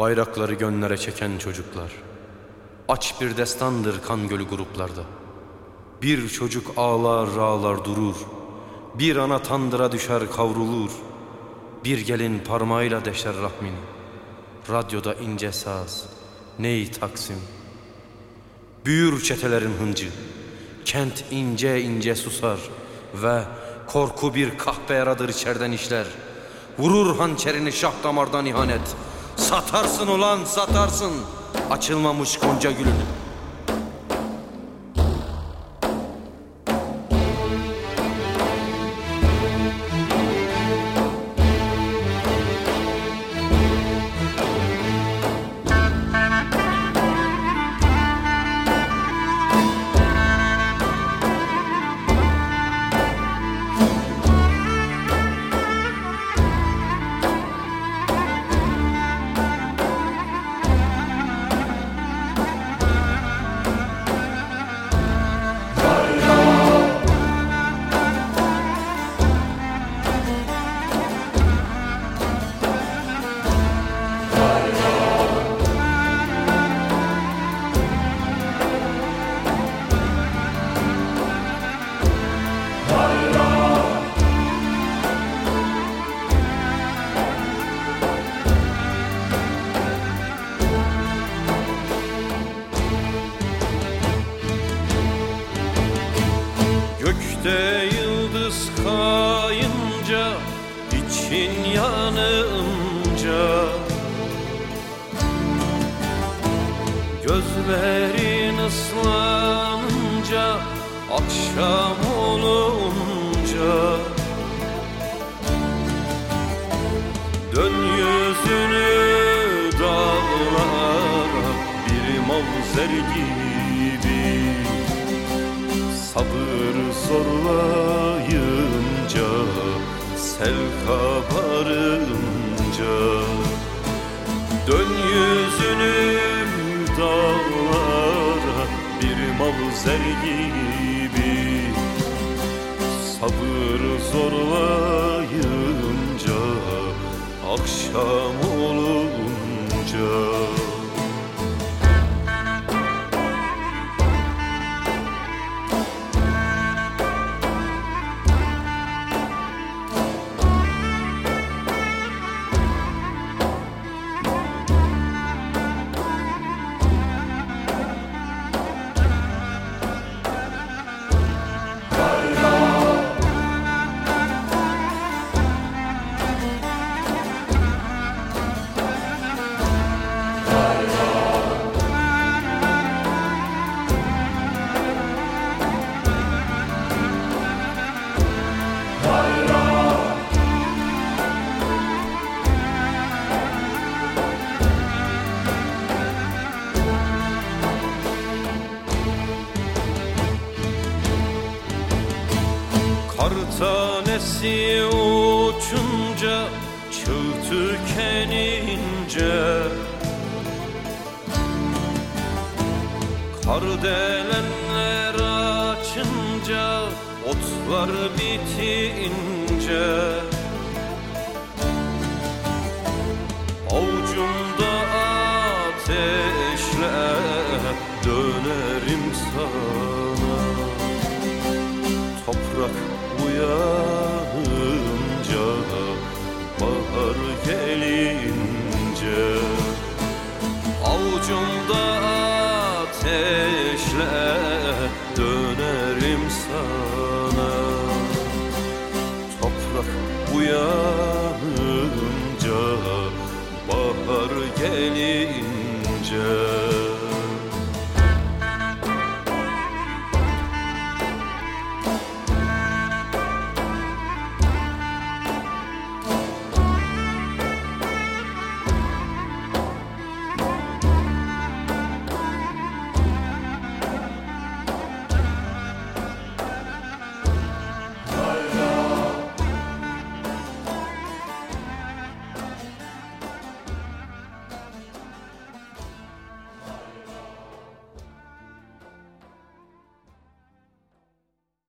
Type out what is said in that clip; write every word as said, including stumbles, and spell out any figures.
Bayrakları gönlere çeken çocuklar, aç bir destandır kan gölü gruplarda. Bir çocuk ağlar ağlar durur, bir ana tandıra düşer kavrulur. Bir gelin parmağıyla deşer rahmini, radyoda ince saz, ney Taksim. Büyür çetelerin hıncı, kent ince ince susar ve korku bir kahpe yaradır içerden işler. Vurur hançerini şah damardan ihanet. Satarsın ulan satarsın açılmamış gonca gülünü. Gökte yıldız kayınca, için yanınca, gözlerin ıslanınca, akşam olunca, dön yüzünü dağlara bir mavzer gibi. Sabır zorlayınca, sel kabarınca, dön yüzünü dağlara bir mavzer gibi. Sabır zorlayınca, akşam olunca. Kar tanesi uçunca, çığ tükenince, kardelenler açınca, otlar bitince, avucumda ateşle dönerim sana. Toprak uyanınca, bahar gelince, avucumda ateşle dönerim sana. Toprak uyanınca, bahar gelince.